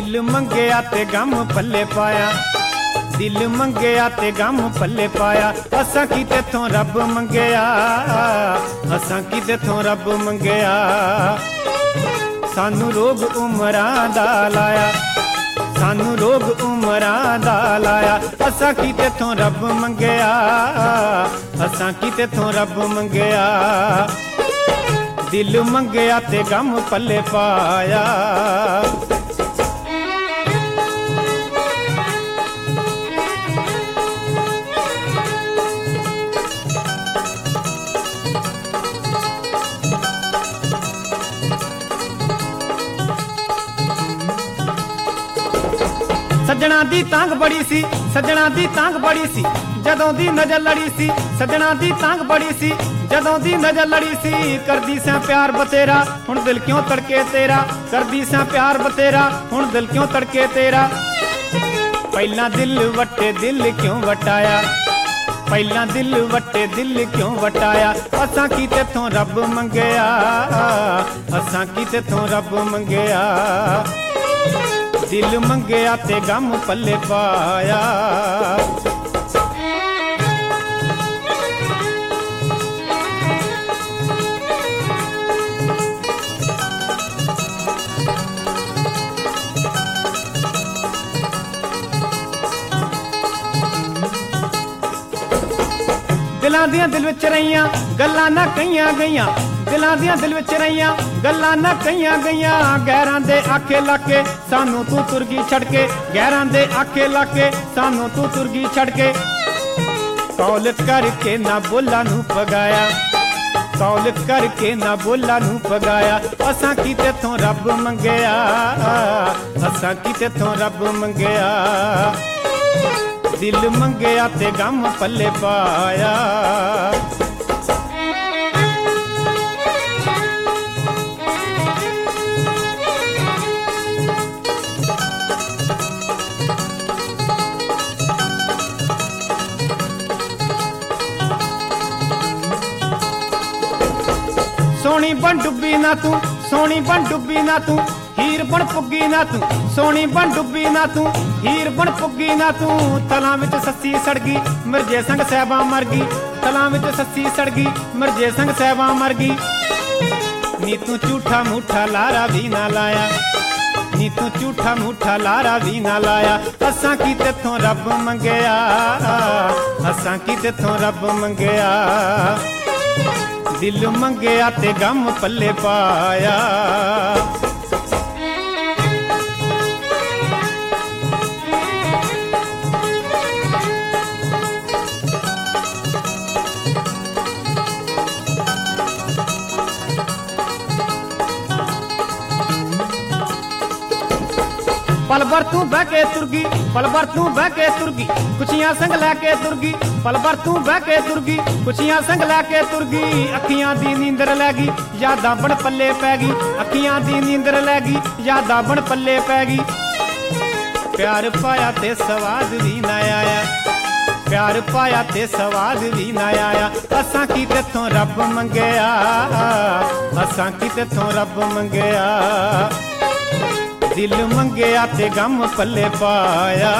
दिल मंगया ते गम पल्ले पाया, दिल मंगया ते गम पल्ले पाया। असां की तेथों रब मंगया, असां की तेथों रब मंगया। सानू रोग उमरां दा लाया, सानू रोग उमरां दा लाया। असां की तेथों रब मंगया, असां की तेथों रब मंगया। दिल मंगया ते गम पल्ले पाया। सजना दी तांग बड़ी सी, सजना दी तांग बड़ी सी, जदों दी नजर लड़ी सी। सजना दी तांग बड़ी सी, जदों दी नजर लड़ी सी। करदी सा प्यार बतेरा, हुण दिल क्यों तड़के तेरा। करदी सा प्यार बतेरा, हुण दिल क्यों तड़के तेरा। पहला दिल वटे दिल क्यों वटाया, पहला दिल वटे दिल क्यों वटाया। असां की तेथों रब मंगया, असां की तेथों रब मंगया। दिल मंगया ते गम पल्ले पाया। दिलां दियां दिल विच रहियां गल्लां ना कहियां गईयां, दिलां दियां दिल विच रहियां गल्लां ना कहियां गईयां। गैरां दे आखे लाके सानू तू तुरगी छड़के, गैरां दे आखे लाके सानू तू तुरगी छड़के। कौलत करके ना बोला नू पगाया, कौलत करके ना बोला नू पगाया। असां की तेथों रब मंगया, असां की तेथों रब मंगया। दिल मंगया ते गम पल्ले पाया। सोनी बन डुब्बी ना तू, सोनी बन डुब्बी ना तू, हीर बन पुग्गी ना तू। सोनी बन डुब्बी ना तू, हीर बन पुग्गी ना तू। तलां विच सस्सी सड़गी मिर्जे संग सैबा मर गई, तलां विच सस्सी सड़गी मिर्जे संग सैबा मर गई। नी तू झूठा मूठा लारा भी ना लाया, नी तू झूठा मूठा लारा भी ना लाया। असां की तेथों रब मंगया, असां की तेथों रब मंगया। दिल मंगया ते गम पल्ले पाया। पल भर तू बह के तुरगी, पल भर तू बह के तुरगी, कुछियां संग लैके तुरगी। पल भर तू बह के तुरगी, कुछियां संग लैके तुरगी। अखियां दी नींदर लैगी, यादां बन पल्ले पैगी। अखियां दी नींदर लैगी, यादां बन पल्ले पैगी। प्यार पाया ते स्वाद भी ना आया, प्यार पाया ते स्वाद भी ना आया। असां की तेथों रब मंगया, असां की तेथों रब मंगया। दिल मंगया ते गम पल्ले पाया।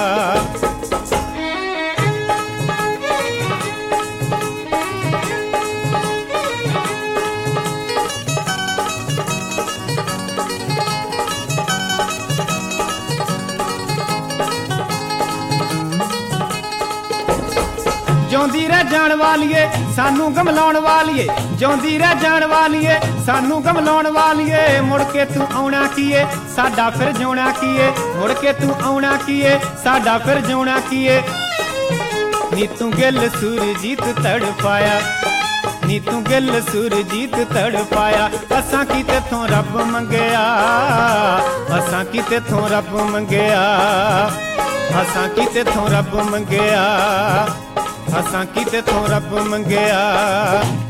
जोंदी रह जान वालिए सानू गमलाउण वालिए, जोंदी रह जान वालिए सानू गमलाउण वालिए। मुड़ के तू आउणा कीए साडा फिर जोना कीए, मुड़ के तू आउणा कीए साडा फिर जोना कीए। नी तू गिल सुरजीत तड़ पाया, नी तू गिल सुरजीत तड़ पाया। असां की तेथों रब मंगया, असां की तेथों रब मंगया। असां की तेथों रब मंगया, असां की तेथों रब मंगया।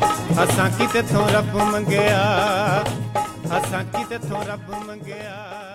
असां की तेथों रब मंगया, असां की तेथों रब मंगया।